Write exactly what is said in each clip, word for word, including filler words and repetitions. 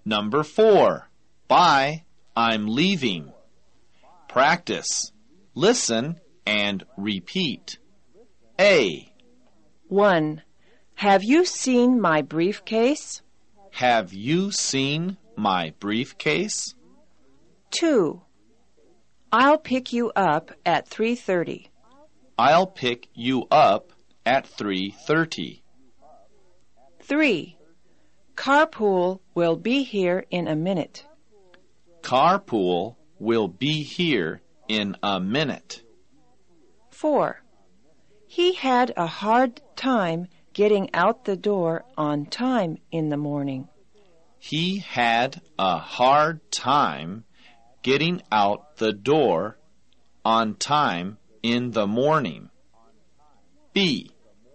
Number four. Bye, I'm leaving. Practice. Listen and repeat. A. one. Have you seen my briefcase? Have you seen my briefcase? two. I'll pick you up at three thirty. I'll pick you up at three thirty. three. Carpool will be here in a minute. Carpool will be here in a minute. four. He had a hard time getting out the door on time in the morning. He had a hard time getting out the door on time in the morning. B.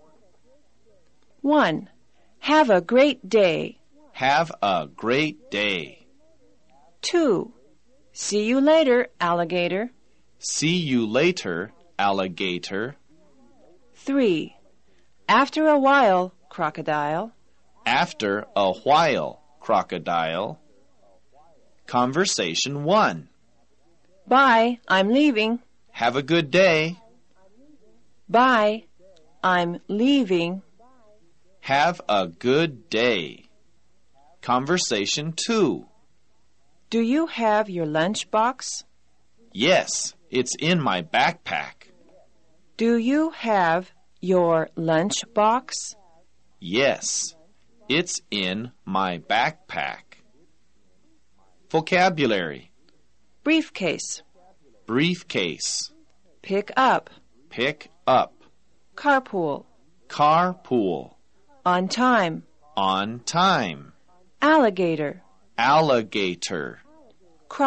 one. Have a great day. Have a great day. two. See you later, alligator. See you later, alligator. three. After a while, crocodile. After a while, crocodile. Conversation one. Bye, I'm leaving. Have a good day. Bye, I'm leaving. Have a good day. Conversation two. Do you have your lunchbox? Yes, it's in my backpack. Do you have your lunchbox? Yes, it's in my backpack. Vocabulary. Briefcase. Briefcase. Pick up. Pick up. Carpool. Carpool. On time. On time. Alligator. Alligator.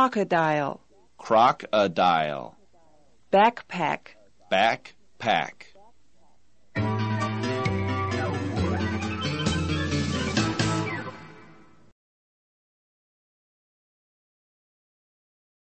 Crocodile. Crocodile. Backpack. Backpack.